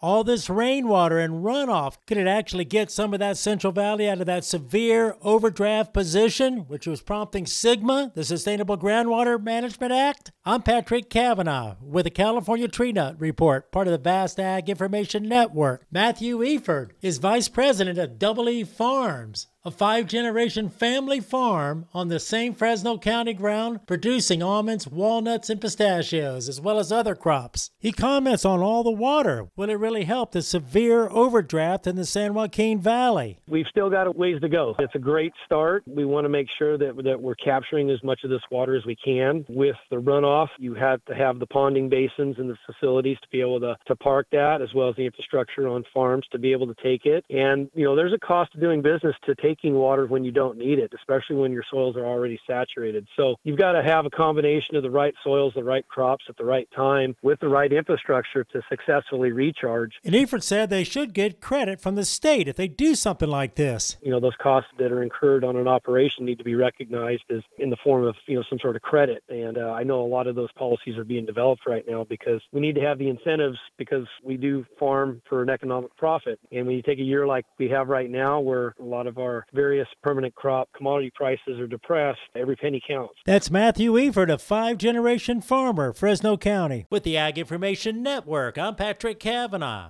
All this rainwater and runoff, could it actually get some of that Central Valley out of that severe overdraft position, which was prompting SGMA, the Sustainable Groundwater Management Act? I'm Patrick Cavanaugh with the California Tree Nut Report, part of the Vast Ag Information Network. Matthew Eford is Vice President of Double E Farms, a 5-generation family farm on the same Fresno County ground, producing almonds, walnuts, and pistachios, as well as other crops. He comments on all the water. Will it really help the severe overdraft in the San Joaquin Valley? We've still got a ways to go. It's a great start. We want to make sure that we're capturing as much of this water as we can. With the runoff, you have to have the ponding basins and the facilities to be able to park that, as well as the infrastructure on farms to be able to take it. And, there's a cost of doing business to taking water when you don't need it, especially when your soils are already saturated. So you've got to have a combination of the right soils, the right crops at the right time, with the right infrastructure to successfully recharge. And Eford said they should get credit from the state if they do something like this. Those costs that are incurred on an operation need to be recognized as in the form of, some sort of credit. And I know a lot of those policies are being developed right now because we need to have the incentives, because we do farm for an economic profit. And when you take a year like we have right now, where a lot of our various permanent crop commodity prices are depressed, every penny counts. That's Matthew Eford, a 5-generation farmer, Fresno County. With the Ag Information Network, I'm Patrick Cavanaugh.